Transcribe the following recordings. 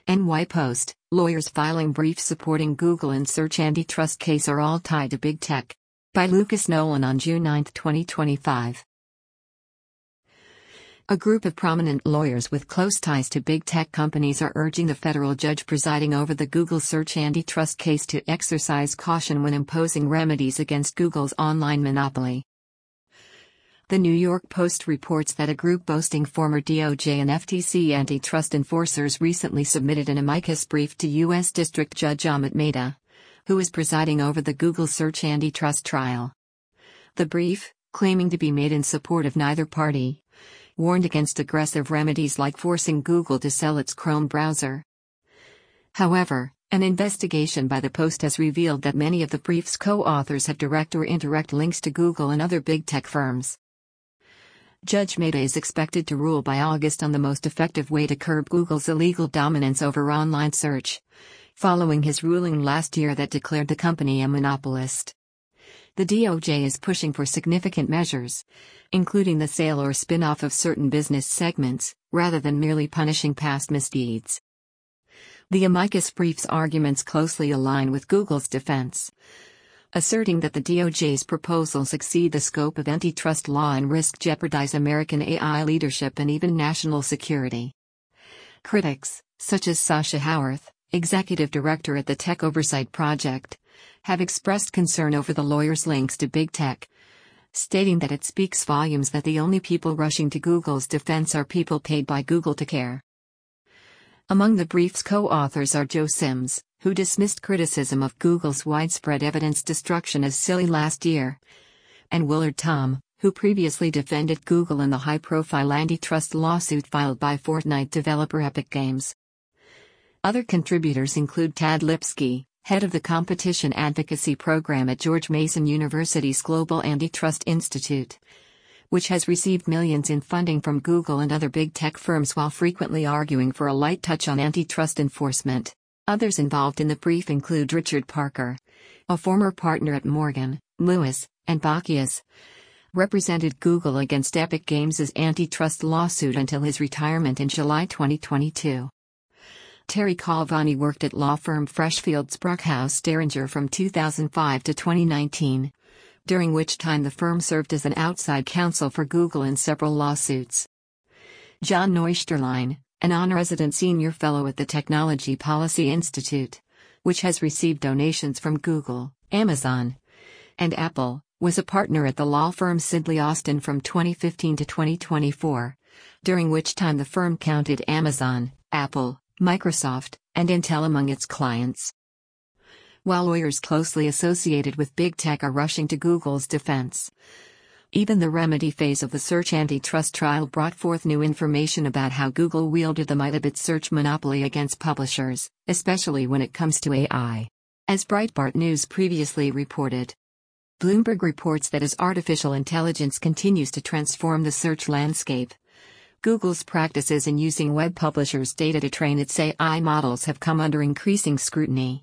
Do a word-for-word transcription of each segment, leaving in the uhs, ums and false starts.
N Y Post, lawyers filing briefs supporting Google in search antitrust case are all tied to big tech. By Lucas Nolan on June ninth, twenty twenty-five. A group of prominent lawyers with close ties to big tech companies are urging the federal judge presiding over the Google search antitrust case to exercise caution when imposing remedies against Google's online monopoly. The New York Post reports that a group boasting former D O J and F T C antitrust enforcers recently submitted an amicus brief to U S District Judge Amit Mehta, who is presiding over the Google search antitrust trial. The brief, claiming to be made in support of neither party, warned against aggressive remedies like forcing Google to sell its Chrome browser. However, an investigation by the Post has revealed that many of the brief's co-authors have direct or indirect links to Google and other big tech firms. Judge Mehta is expected to rule by August on the most effective way to curb Google's illegal dominance over online search, following his ruling last year that declared the company a monopolist. The D O J is pushing for significant measures, including the sale or spin-off of certain business segments, rather than merely punishing past misdeeds. The amicus brief's arguments closely align with Google's defense, asserting that the D O J's proposals exceed the scope of antitrust law and risk jeopardize American A I leadership and even national security. Critics, such as Sasha Howarth, executive director at the Tech Oversight Project, have expressed concern over the lawyer's links to big tech, stating that it speaks volumes that the only people rushing to Google's defense are people paid by Google to care. Among the brief's co-authors are Joe Sims, who dismissed criticism of Google's widespread evidence destruction as silly last year, and Willard Tom, who previously defended Google in the high-profile antitrust lawsuit filed by Fortnite developer Epic Games. Other contributors include Tad Lipsky, head of the Competition Advocacy Program at George Mason University's Global Antitrust Institute, which has received millions in funding from Google and other big tech firms while frequently arguing for a light touch on antitrust enforcement. Others involved in the brief include Richard Parker, a former partner at Morgan, Lewis, and Bockius, represented Google against Epic Games' antitrust lawsuit until his retirement in July twenty twenty-two. Terry Colvani worked at law firm Freshfields Bruckhaus Derringer from two thousand five to twenty nineteen, during which time the firm served as an outside counsel for Google in several lawsuits. John Neusterlein, an on-resident senior fellow at the Technology Policy Institute, which has received donations from Google, Amazon, and Apple, was a partner at the law firm Sidley Austin from twenty fifteen to twenty twenty-four, during which time the firm counted Amazon, Apple, Microsoft, and Intel among its clients. While lawyers closely associated with big tech are rushing to Google's defense, even the remedy phase of the search antitrust trial brought forth new information about how Google wielded the might of its search monopoly against publishers, especially when it comes to A I. As Breitbart News previously reported, Bloomberg reports that as artificial intelligence continues to transform the search landscape, Google's practices in using web publishers' data to train its A I models have come under increasing scrutiny.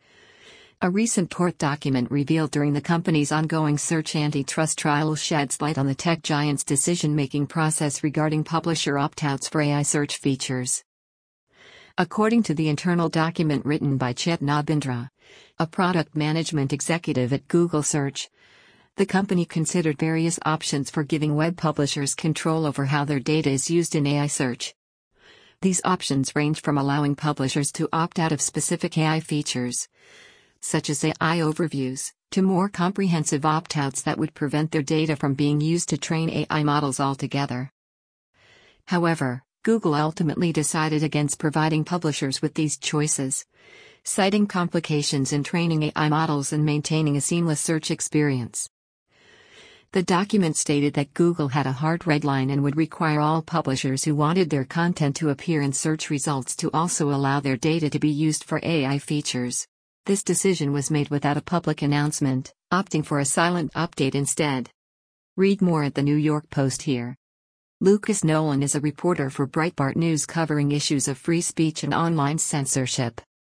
A recent court document revealed during the company's ongoing search antitrust trial sheds light on the tech giant's decision-making process regarding publisher opt-outs for A I search features. According to the internal document written by Chet Nabindra, a product management executive at Google Search, the company considered various options for giving web publishers control over how their data is used in A I search. These options range from allowing publishers to opt out of specific A I features, such as A I overviews, to more comprehensive opt-outs that would prevent their data from being used to train A I models altogether. However, Google ultimately decided against providing publishers with these choices, citing complications in training A I models and maintaining a seamless search experience. The document stated that Google had a hard red line and would require all publishers who wanted their content to appear in search results to also allow their data to be used for A I features. This decision was made without a public announcement, opting for a silent update instead. Read more at the New York Post here. Lucas Nolan is a reporter for Breitbart News covering issues of free speech and online censorship.